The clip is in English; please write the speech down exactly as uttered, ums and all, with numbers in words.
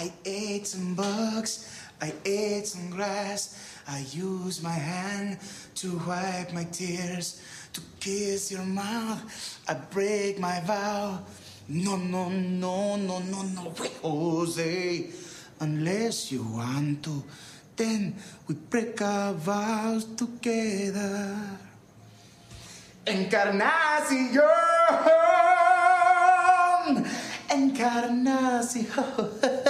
I ate some bugs, I ate some grass. I use my hand to wipe my tears, to kiss your mouth. I break my vow. No, no, no, no, no, no, Jose. Unless you want to, then we break our vows together. Encarnación, Encarnación.